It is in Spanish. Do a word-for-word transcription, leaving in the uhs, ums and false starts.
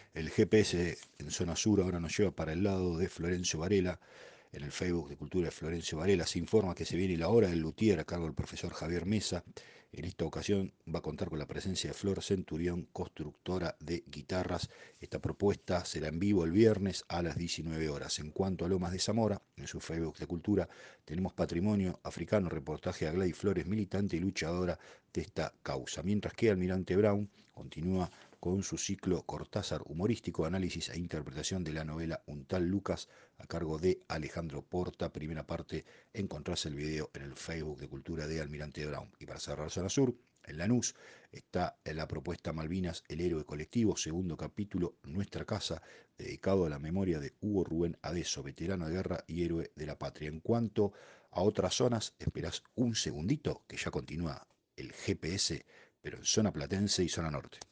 El G P S en zona sur ahora nos lleva para el lado de Florencio Varela. En el Facebook de Cultura de Florencio Varela se informa que se viene la hora del luthier a cargo del profesor Javier Mesa. En esta ocasión va a contar con la presencia de Flor Centurión, constructora de guitarras. Esta propuesta será en vivo el viernes a las diecinueve horas. En cuanto a Lomas de Zamora, en su Facebook de Cultura, tenemos Patrimonio Africano, reportaje a Gladys Flores, militante y luchadora de esta causa. Mientras que Almirante Brown continúa con su ciclo Cortázar humorístico, análisis e interpretación de la novela Un tal Lucas, a cargo de Alejandro Porta. Primera parte, encontrás el video en el Facebook de Cultura de Almirante Brown. Y para cerrar zona sur, en Lanús, está en la propuesta Malvinas, el héroe colectivo, segundo capítulo, Nuestra Casa, dedicado a la memoria de Hugo Rubén Adeso, veterano de guerra y héroe de la patria. En cuanto a otras zonas, esperás un segundito, que ya continúa el G P S, pero en zona platense y zona norte.